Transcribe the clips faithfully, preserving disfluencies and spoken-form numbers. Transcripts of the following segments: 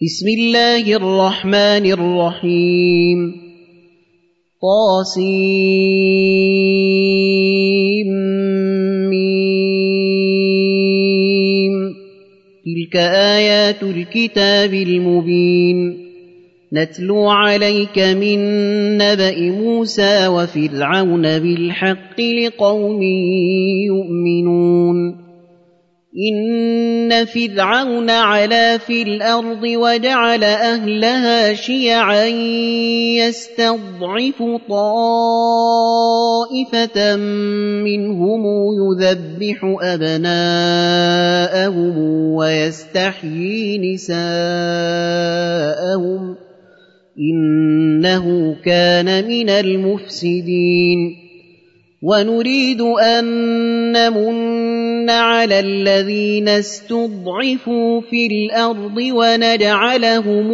بسم الله الرحمن الرحيم طاسيم تلك آيات الكتاب المبين نتلو عليك من نبأ موسى وفرعون بالحق لقوم يؤمنون إن فرعون علا في الأرض وجعل أهلها شيعا يستضعف طائفة منهم يذبح أبناءهم ويستحيي نساءهم إنه كان من المفسدين ونريد أن نمن على الذين استضعفوا في الأرض ونجعلهم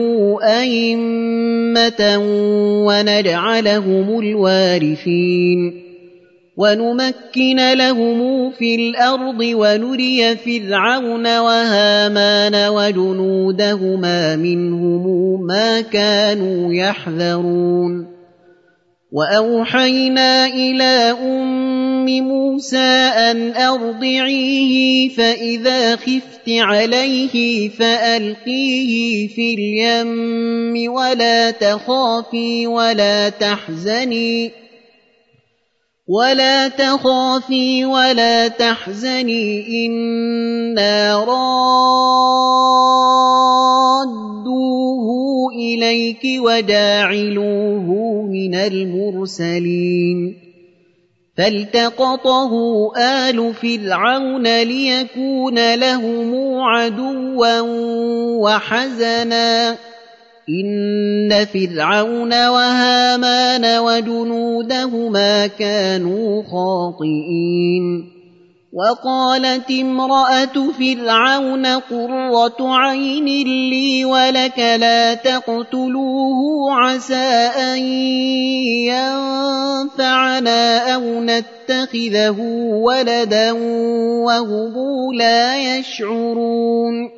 أئمة ونجعلهم الوارثين ونمكن لهم في الأرض ونري فرعون وهامان وجنودهما منهم ما كانوا يحذرون وأوحينا إلى أم موسى أن أرضعيه فإذا خفت عليه فألقيه في اليم ولا تخافي ولا تحزني ولا تخافي ولا تحزني إنا رادوه إليك وجاعلوه من المرسلين فالتقطه آل فرعون ليكون لهم عدوا وحزنا إن فرعون وهامان وجنودهما كانوا خاطئين وقالت امرأة فرعون قرة عين لي ولك لا تقتلوه عسى أن ينفعنا أو نتخذه ولدا وهم لا يشعرون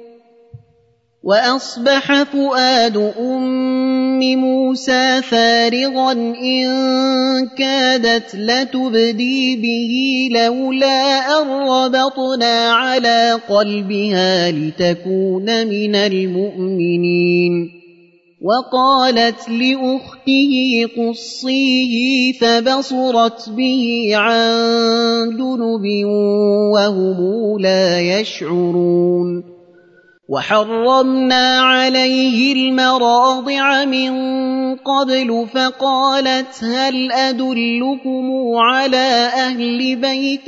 وأصبح فؤاد أم موسى فارغا إن كادت لتبدي به لولا أن ربطنا على قلبها لتكون من المؤمنين وقالت لأخته قصيه فبصرت به عن جنب وهم لا يشعرون وحرمنا عليه المراضع من قبل فقالت هل أدلكم على أهل بيت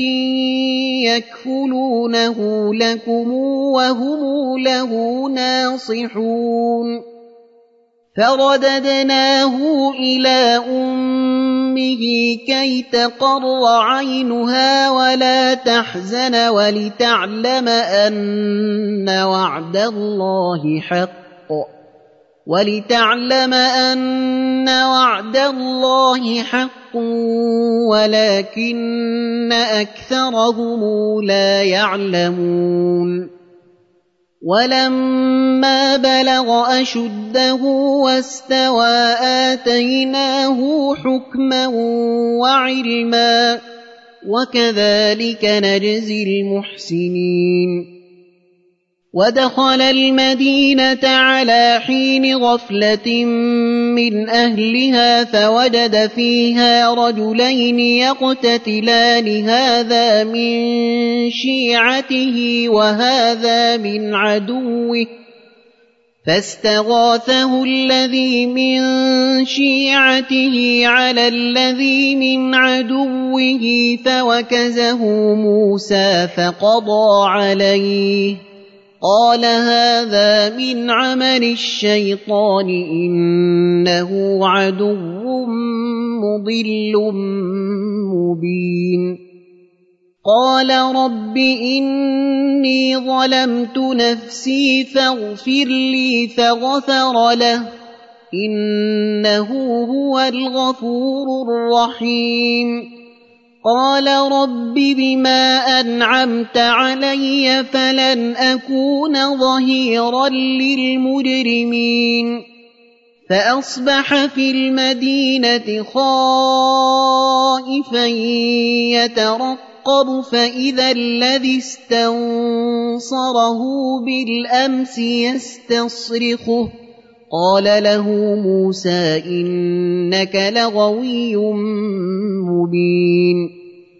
يكفلونه لكم وهم له ناصحون فرددناه إلى أمه كي تقر عينها ولا تحزن ولتعلم أن وعد الله حق ولتعلم أن وعد الله حق ولكن أكثرهم لا يعلمون ولما بلغ أشده واستوى آتيناه حكما وعلما وكذلك نجزي المحسنين ودخل المدينة على حين غفلة من أهلها فوجد فيها رجلين يقتتلان هذا من شيعته وهذا من عدوه فاستغاثه الذي من شيعته على الذي من عدوه فوكزه موسى فقضى عليه قال هذا من عمل الشيطان إنه عدو مضل مبين قال رب إني ظلمت نفسي فاغفر لي فغفر له إنه هو الغفور الرحيم قال رب بما أنعمت علي فلن أكون ظهيرا للمجرمين فأصبح في المدينة خائفا يترقب فإذا الذي استنصره بالأمس يستصرخه قال له موسى إنك لغوي مبين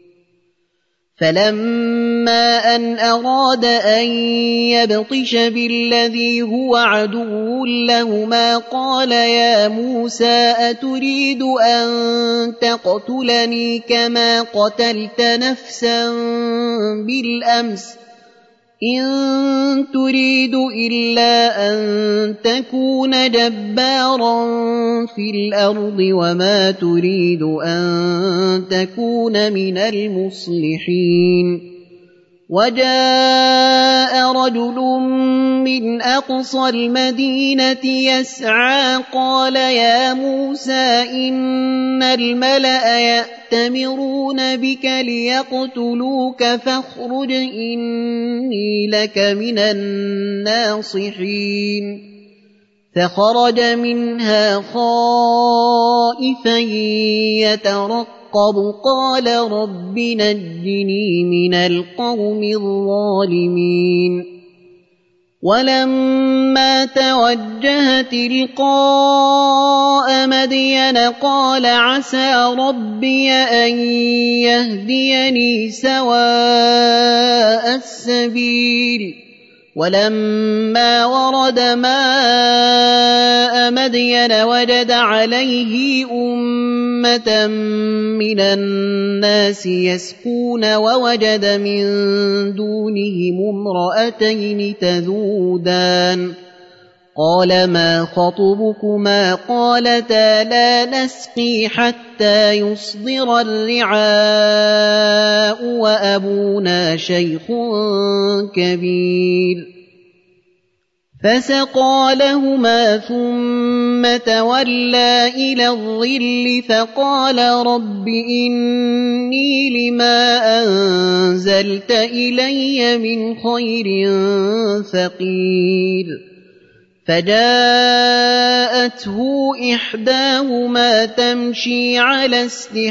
فلما أن أراد أن يبطش بالذي هو عدو لهما قال يا موسى أتريد أن تقتلني كما قتلت نفسا بالأمس إن تريد إلا أن تكون جبارا في الأرض وما تريد أن تكون من المصلحين وجاء رجل من أقصى المدينة يسعى قال يا موسى إن الملأ يأتمرون بك ليقتلوك فاخرج إني لك من الناصحين فخرج منها خائفا يترقب قال رب نجني من القوم الظالمين ولما توجه تلقاء مدين قال عسى ربي أن يهديني سواء السبيل ولما ورد ماء مدين وجد عليه أمة من الناس يسقون ووجد من دونهم امرأتين تذودان قال ما خطبكما قالتا لا نسقي حتى يصدر الرعاء وأبونا شيخ كبير فسقى لهما ثم تولى إلى الظل فقال رب إني لما أنزلت إلي من خير فقير فجاءته إحداهما تمشي على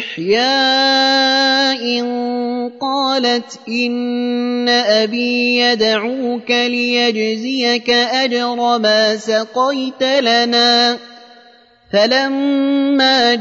استحياء قالت إن أبي يدعوك ليجزيك أجر ما سقيت لنا فلما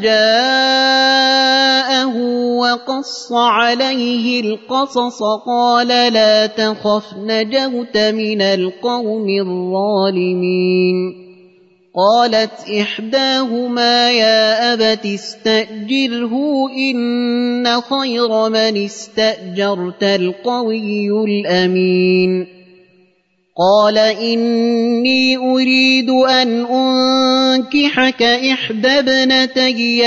جاءه وقص عليه القصص قال لا تخف نجوت من القوم الظالمين قالت إحداهما يا أبت استأجره إن خير من استأجرت القوي الأمين قال إني أريد أن أنكحك إحدى ابنتي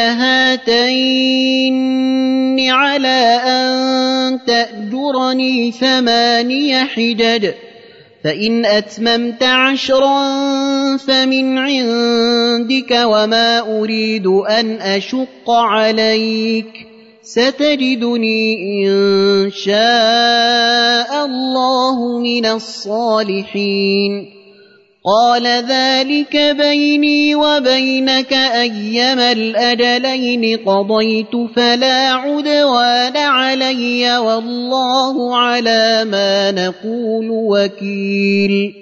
هاتين على أن تأجرني ثماني حجج فإن أتممت عشرا فمن عندك وما أريد أن أشق عليك ستجدني إن شاء الله من الصالحين قال ذلك بيني وبينك أيما الأجلين قضيت فلا عدوان علي والله على ما نقول وكيل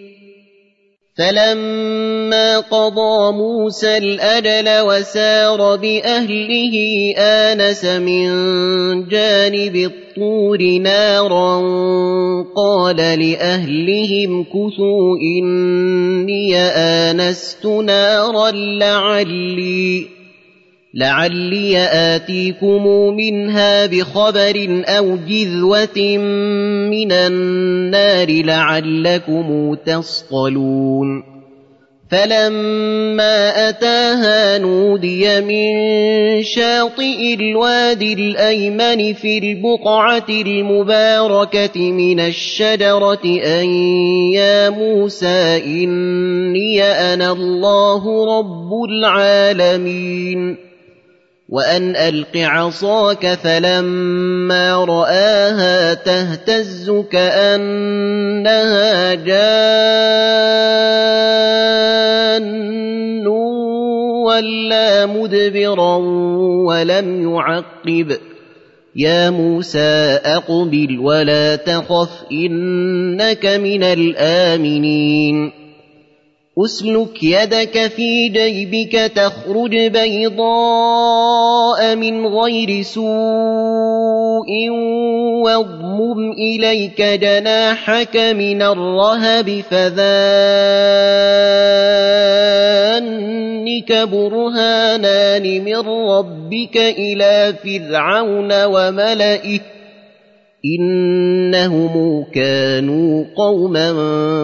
فلما قضى موسى الأجل وسار بأهله آنس من جانب الطور نارا قال لأهلهم كثوا إني آنست نارا لعلي لعلي آتيكم منها بخبر أو جذوة من النار لعلكم تصطلون فلما أتاها نودي من شاطئ الوادي الأيمن في البقعة المباركة من الشجرة أن يا موسى إني أنا الله رب العالمين وأن ألق عصاك فلما رآها تهتز كأنها جان ولا مدبرا ولم يعقب يا موسى أقبل ولا تخف إنك من الآمنين أسلك يدك في جيبك تخرج بيضاء من غير سوء واضمم إليك جناحك من الرهب فذانك برهانان من ربك إلى فرعون وملئه إنهم كانوا قوما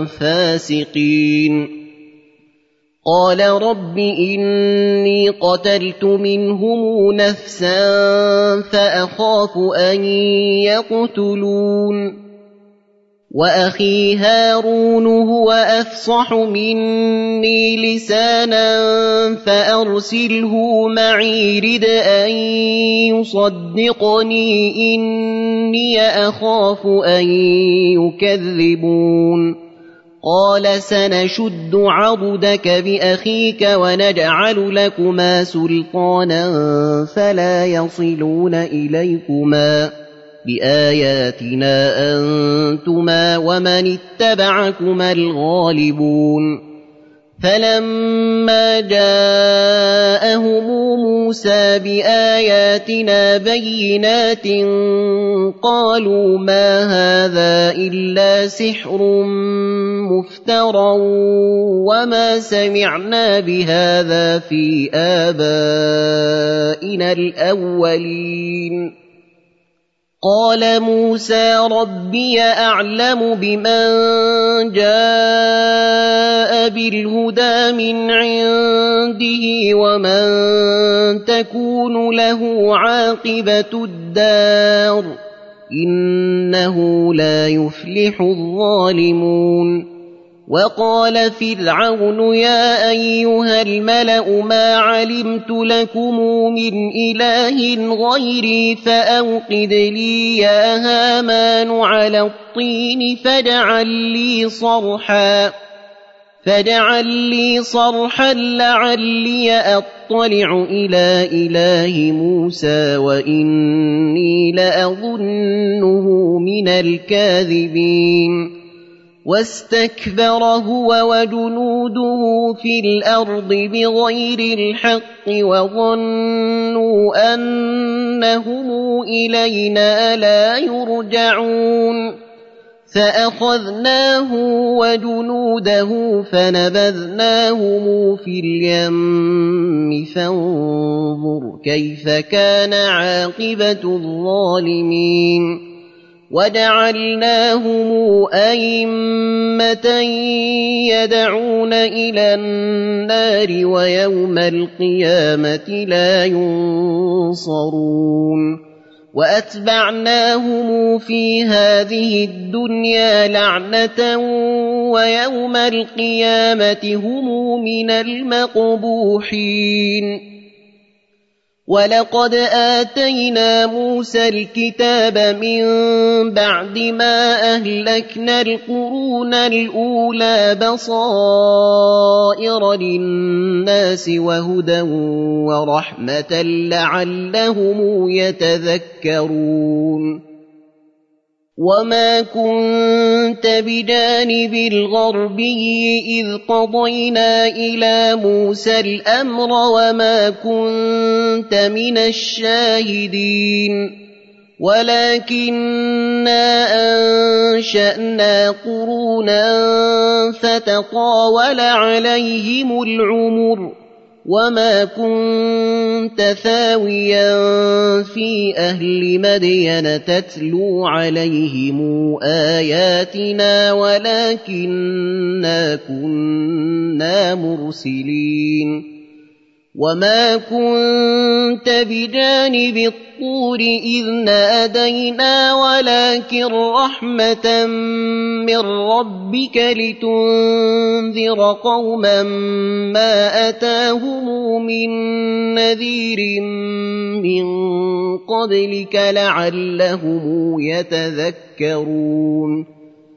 فاسقين قال رب إني قتلت منهم نفسا فأخاف أن يقتلون وأخي هارون هو أفصح مني لسانا فأرسله معي رد أن يصدقني إني أخاف أن يكذبون قال سنشد عضدك بأخيك ونجعل لكما سلطانا فلا يصلون إليكما بآياتنا أنتما ومن اتبعكما الغالبون فلما جاءهم موسى بآياتنا بينات قالوا ما هذا إلا سحر مفترى وما سمعنا بهذا في آبائنا الأولين قال موسى ربي أعلم بمن جاء بالهدى من عنده ومن تكون له عاقبة الدار إنه لا يفلح الظالمون وقال فرعون يا أيها الملأ ما علمت لكم من إله غيري فأوقد لي يا هامان على الطين فاجعل لي صرحا فاجعل لي صرحا لعلي أطلع إلى إله موسى وإني لأظنه من الكاذبين واستكبر هو وجنوده في الأرض بغير الحق وظنوا أنهم إلينا لا يرجعون فأخذناه وجنوده فنبذناهم في اليم فانظر كيف كان عاقبة الظالمين وجعلناهم أئمة يدعون إلى النار ويوم القيامة لا ينصرون وأتبعناهم في هذه الدنيا لعنة ويوم القيامة هم من المقبوحين ولقد آتينا موسى الكتاب من بعد ما أهلكنا القرون الأولى بصائر للناس وهدى ورحمة لعلهم يتذكرون وما كنت بجانب الغربي إذ قضينا إلى موسى الأمر وما كنت من الشاهدين ولكننا أنشأنا قرونا فتطاول عليهم العمر وما كنت ثاويا في أهل مدين تتلو عليهم آياتنا ولكننا كنا مرسلين وما كنت بجانب الطور إذ نادينا ولكن رحمة من ربك لتنذر قوما ما أتاهم من نذير من قبلك لعلهم يتذكرون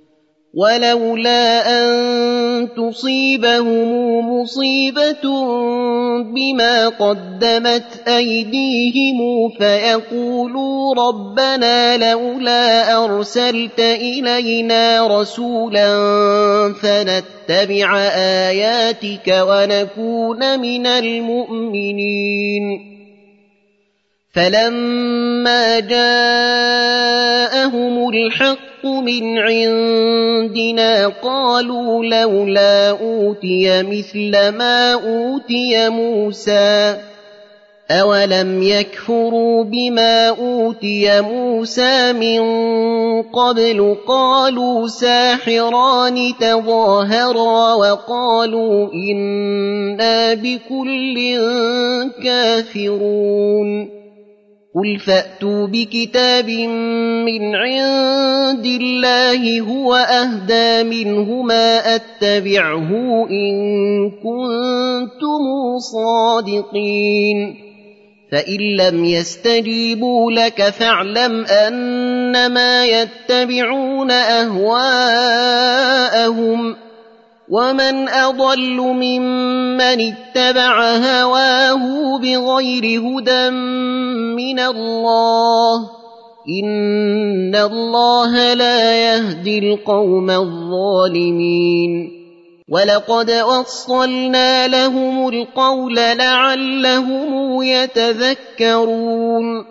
ولولا أن تصيبهم مصيبة بما قدمت أيديهم فيقولوا ربنا لولا أرسلت إلينا رسولا فنتبع آياتك ونكون من المؤمنين فلما جاءهم الحق من عندنا قالوا لولا أوتي مثل ما أوتي موسى أولم يكفروا بما أوتي موسى من قبل قالوا ساحران تظاهرا وقالوا إنا بكل كافرون قل فأتوا بكتاب من عند الله هو أهدى منهما أتبعه إن كنتم صادقين فإن لم يستجيبوا لك فاعلم أنما يتبعون أهواءهم ومن أضل ممن اتبع هواه بغير هدى من الله إن الله لا يهدي القوم الظالمين ولقد وصلنا لهم القول لعلهم يتذكرون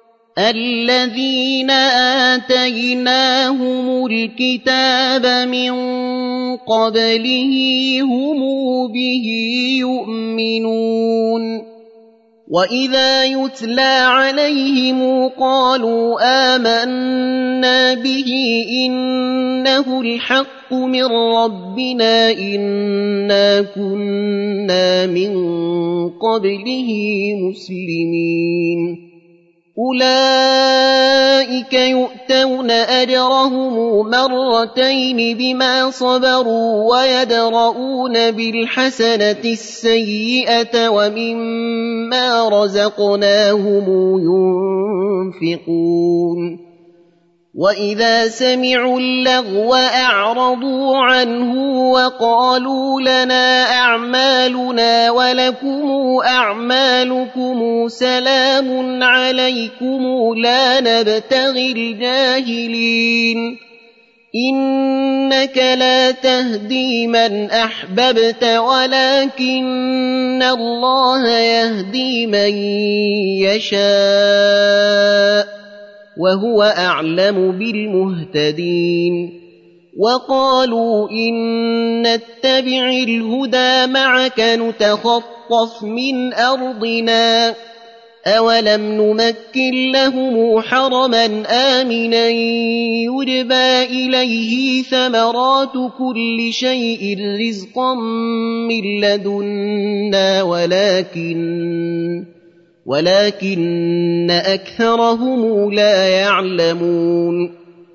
الذين آتيناهم الكتاب من قبله هم به يؤمنون وإذا يتلى عليهم قالوا آمنا به إنه الحق من ربنا إنا كنا من قبله مسلمين أولئك يؤتون أجرهم مرتين بما صبروا ويدرؤون بالحسنة السيئة ومما رزقناهم ينفقون وإذا سمعوا اللغو أعرضوا عنه وقالوا لنا أعمالنا ولكم أعمالكم سلام عليكم لا نبتغي الجاهلين إنك لا تهدي من أحببت ولكن الله يهدي من يشاء وهو أعلم بالمهتدين وقالوا إن نتبع الهدى معك نتخطف من أرضنا أولم نمكن لهم حرما آمنا يجبى إليه ثمرات كل شيء رزقا من لدنا ولكن ولكن أكثرهم لا يعلمون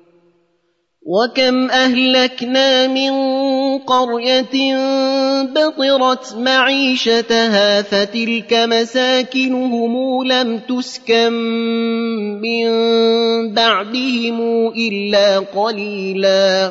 وكم أهلكنا من قرية بطرت معيشتها فتلك مساكنهم لم تسكن من بعدهم إلا قليلا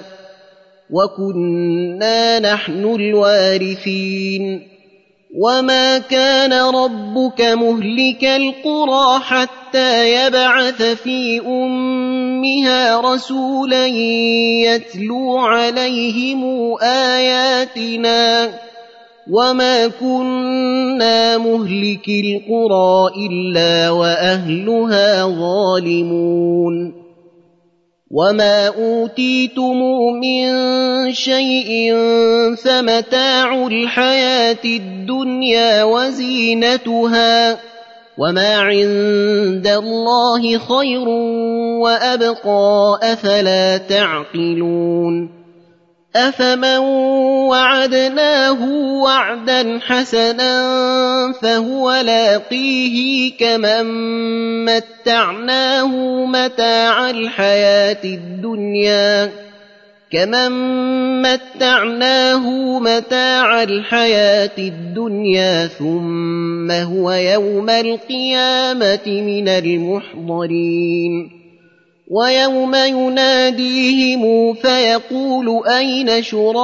وكنا نحن الوارثين وما كان ربك مهلك القرى حتى يبعث في أمها رسولا يتلو عليهم آياتنا وما كنا مهلك القرى إلا وأهلها ظالمون وما أوتيتم من شيء فمتاع الحياة الدنيا وزينتها وما عند الله خير وأبقى أفلا تعقلون أفمن وعدناه وعدا حسنا فهو لاقيه كمن متعناه متاع الحياة الدنيا كمن متعناه متاع الحياة الدنيا ثم هو يوم القيامة من المحضرين ويوم يناديهم فيقول أين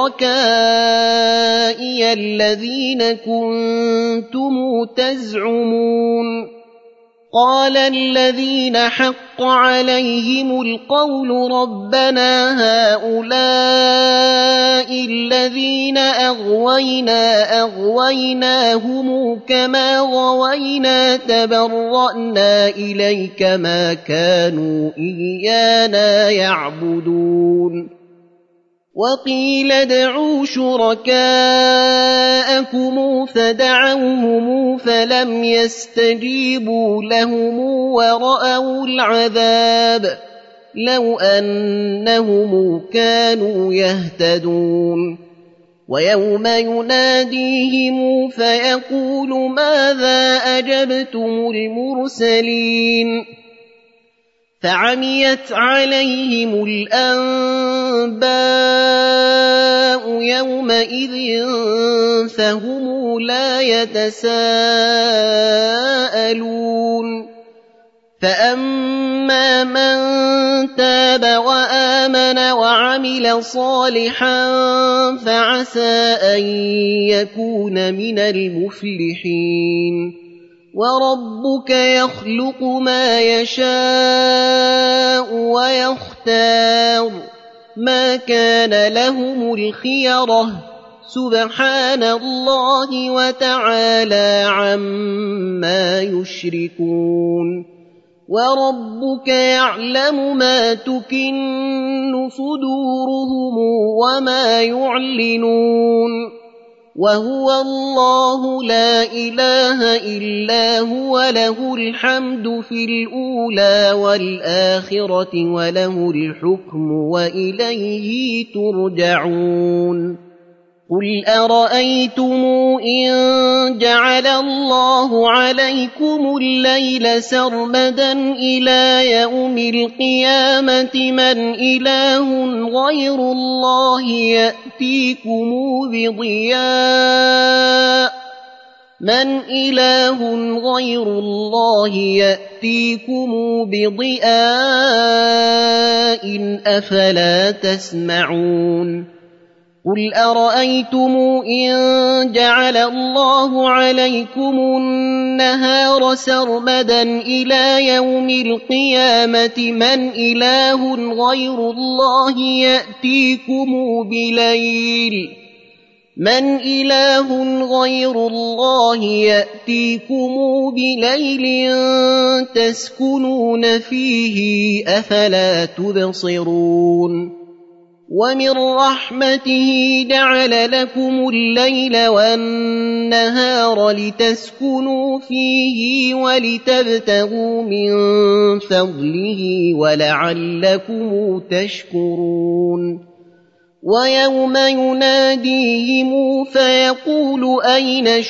شركائي الذين كنتم تزعمون قال الذين حق عليهم القول ربنا هؤلاء الذين أغوينا أغويناهم كما غوينا تبرأنا إليك ما كانوا إيانا يعبدون وقيل ادعوا شركاءكم فدعوهم فلم يستجيبوا لهم ورأوا العذاب لو أنهم كانوا يهتدون ويوم يناديهم فيقول ماذا أجبتم المرسلين فعميت عليهم الأنباء يومئذ فهم لا يتساءلون فأما من تاب وآمن وعمل صالحا فعسى أن يكون من المفلحين وربك يخلق ما يشاء ويختار ما كان لهم الخيرة سبحان الله وتعالى عما يشركون وربك يعلم ما تكن صدورهم وما يعلنون وهو الله لا إله إلا هو له الحمد في الأولى والآخرة وله الحكم وإليه ترجعون قل أرأيتم إن جعل الله عليكم الليل سرمدا إلى يوم القيامة من إله غير الله يأتيكم بضياء من إله غير الله يأتيكم بضياء أفلا تسمعون قل أرأيتم إن جعل الله عليكم النهار سرمدا إلى يوم القيامة من إله غير الله يأتيكم بليل من إله غير الله يأتيكم بليل تسكنون فيه أفلا تبصرون ومن رحمته جعل لكم الليل والنهار لتسكنوا فيه ولتبتغوا من فضله ولعلكم تشكرون ويوم يناديهم فيقول أين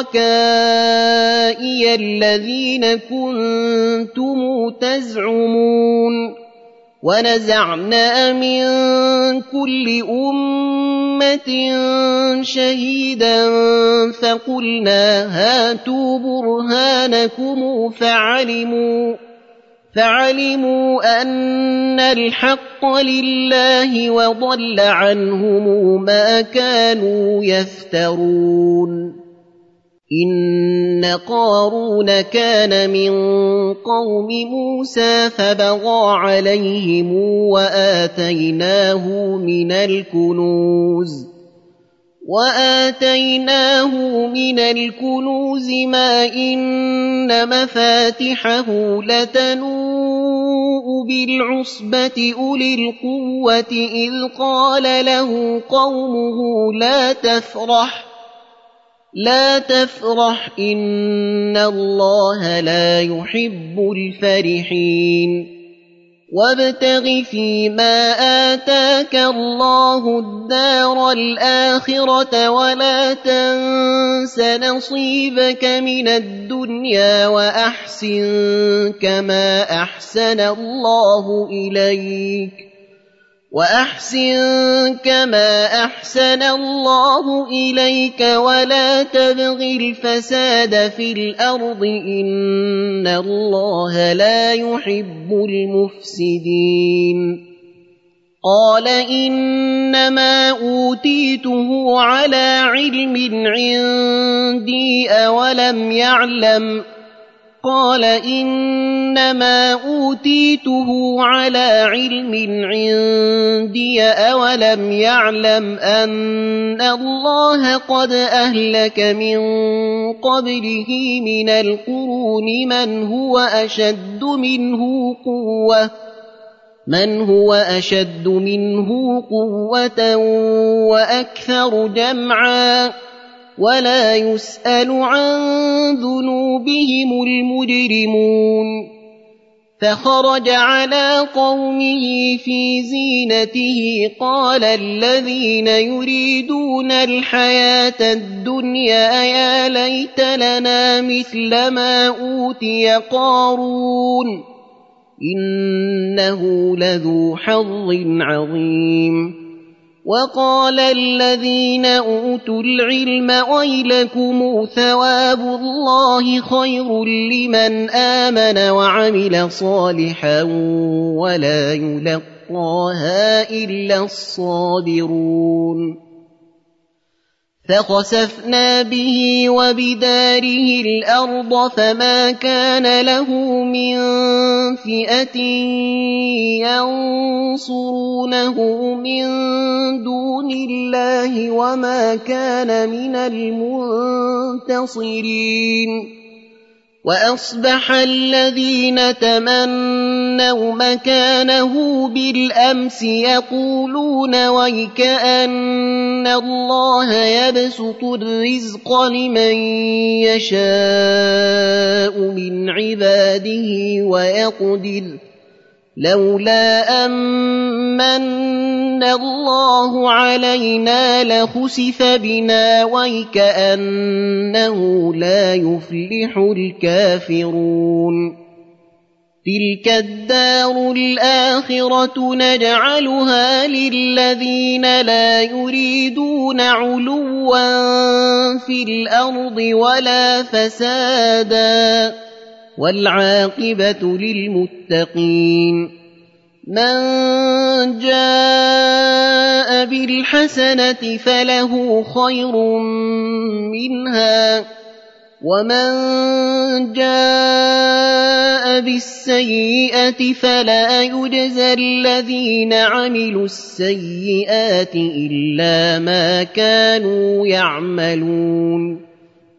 شركائي الذين كنتم تزعمون ونزعنا من كل أمة شهيدا فقلنا هاتوا برهانكم فعلموا فعلموا أن الحق لله وضل عنهم ما كانوا يفترون إن قارون كان من قوم موسى فبغى عليهم وآتيناه من الكنوز وآتيناه من الكنوز ما إن مفاتحه لتنوء بالعصبة أولي القوة إذ قال له قومه لا تفرح لا تفرح إن الله لا يحب الفرحين وابتغ فيما آتاك الله الدار الآخرة ولا تنس نصيبك من الدنيا وأحسن كما أحسن الله إليك وأحسن كما أحسن الله إليك ولا تبغ الفساد في الأرض إن الله لا يحب المفسدين قال إنما أوتيته على علم عندي أولم يعلم قال إنما أوتيته على علم عندي أولم يعلم أن الله قد أهلك من قبله من القرون من هو أشد منه قوة من هو أشد منه قوة وأكثر جمعا ولا يسأل عن ذنوبهم المجرمون فخرج على قومه في زينته قال الذين يريدون الحياة الدنيا يا ليت لنا مثل ما أوتي قارون إنه لذو حظ عظيم وقال الذين أوتوا العلم ويلكم ثواب الله خير لمن آمن وعمل صالحا ولا يلقاها إلا الصابرون فخسفنا به وبداره الأرض فما كان له من فئة ينصرونه من دون الله وما كان من المنتصرين وأصبح الذين تمنوا مكانه بالأمس يقولون ويكأن الله يبسط الرزق لمن يشاء من عباده ويقدر لولا أمن الله علينا لخسف بنا ويكأنه لا يفلح الكافرون تلك الدار الآخرة نجعلها للذين لا يريدون علوا في الأرض ولا فسادا والعاقبة للمتقين من جاء بالحسنة فله خير منها ومن جاء بالسيئة فلا يجزى الذين عملوا السيئات إلا ما كانوا يعملون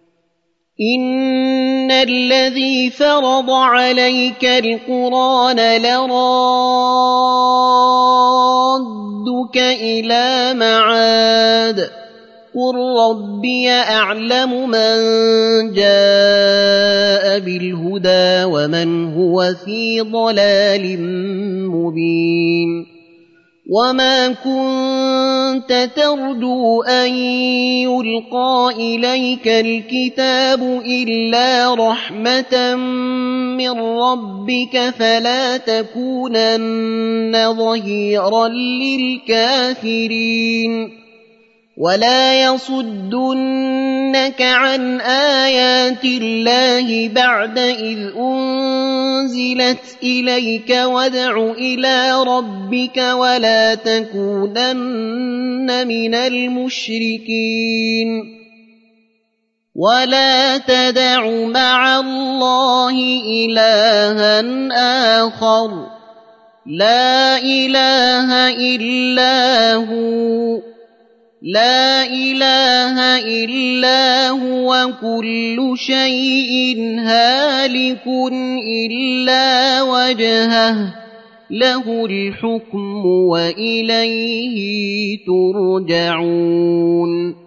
إن الذي فرض عليك القرآن لرادك إلى معاد قل ربي أعلم من جاء بالهدى ومن هو في ضلال مبين وما كنت ترجو أن يلقى إليك الكتاب إلا رحمة من ربك فلا تكونن ظهيرا للكافرين ولا يصدنك عن آيات الله بعد إذ أنزلت إليك وادع إلى ربك ولا تكونن من المشركين ولا تدع مع الله إلها آخر لا إله إلا هو لا إله إلا هو كل شيء هالك إلا وجهه له الحكم وإليه ترجعون